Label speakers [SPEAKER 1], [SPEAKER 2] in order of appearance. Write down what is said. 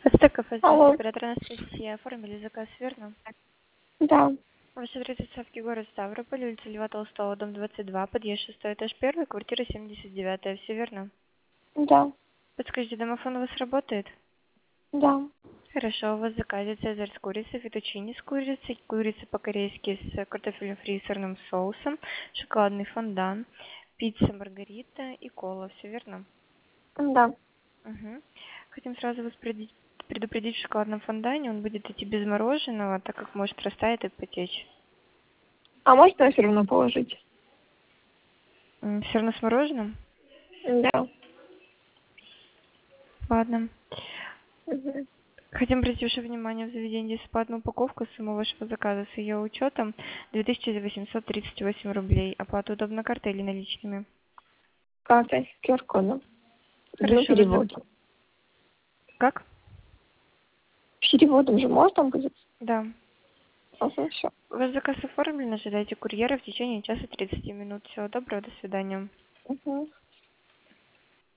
[SPEAKER 1] Это кафе,
[SPEAKER 2] Алло.
[SPEAKER 1] оператор Анастасия. Оформили заказ, верно?
[SPEAKER 2] Да,
[SPEAKER 1] Ваш адрес доставки город Ставрополь, улица Льва Толстого, дом 22, подъезд 6 этаж 1, квартира 79. Все верно?
[SPEAKER 2] да,
[SPEAKER 1] Подскажите, домофон у вас работает?
[SPEAKER 2] да.
[SPEAKER 1] Хорошо, у вас в заказе цезарь с курицей, фетучини с курицей, курица по-корейски с картофелем фри и сырным соусом, шоколадный фондан, пицца маргарита и кола. Все верно?
[SPEAKER 2] Да.
[SPEAKER 1] Угу. Хотим сразу вас предупредить, в шоколадном фондане он будет идти без мороженого, так как может растаять и потечь.
[SPEAKER 2] А можно все равно положить?
[SPEAKER 1] Все равно с мороженым?
[SPEAKER 2] Да.
[SPEAKER 1] Ладно.
[SPEAKER 2] Мгм.
[SPEAKER 1] Хотим обратить ваше внимание, в заведении бесплатную упаковку суммы вашего заказа с ее учетом 2838 рублей. Оплата удобно картой или наличными?
[SPEAKER 2] Картой с QR-кодом. Ну,
[SPEAKER 1] Хорошо,
[SPEAKER 2] переводом.
[SPEAKER 1] Как?
[SPEAKER 2] Переводом же можно будет?
[SPEAKER 1] Да.
[SPEAKER 2] Ага, все.
[SPEAKER 1] Ваш заказ оформлен, ожидайте курьера в течение часа 30 минут. Всего доброго, до свидания.
[SPEAKER 2] Угу.